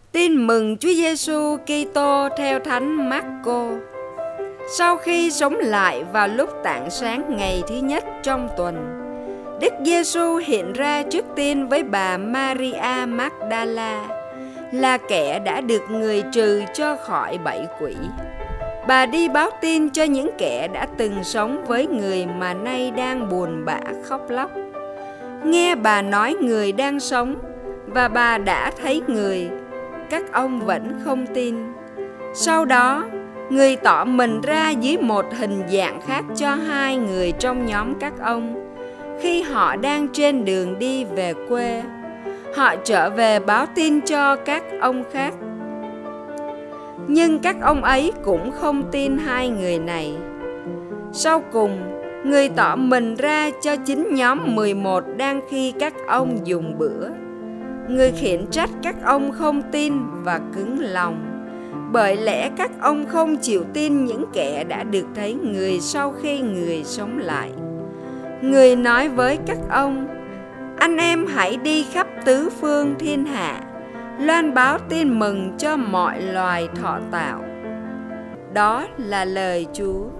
Tin mừng Chúa Giêsu Kitô theo Thánh Mác-cô. Sau khi sống lại vào lúc tảng sáng ngày thứ nhất trong tuần, Đức Giêsu hiện ra trước tiên với bà Maria Magdala, là kẻ đã được người trừ cho khỏi bảy quỷ. Bà đi báo tin cho những kẻ đã từng sống với người mà nay đang buồn bã khóc lóc. Nghe bà nói người đang sống và bà đã thấy người, các ông vẫn không tin. Sau đó, người tỏ mình ra dưới một hình dạng khác cho hai người trong nhóm các ông. Khi họ đang trên đường đi về quê, họ trở về báo tin cho các ông khác. Nhưng các ông ấy cũng không tin hai người này. Sau cùng, người tỏ mình ra cho chính nhóm 11 đang khi các ông dùng bữa. Người khiển trách các ông không tin và cứng lòng, bởi lẽ các ông không chịu tin những kẻ đã được thấy người sau khi người sống lại. Người nói với các ông: anh em hãy đi khắp tứ phương thiên hạ, loan báo tin mừng cho mọi loài thọ tạo. Đó là lời Chúa.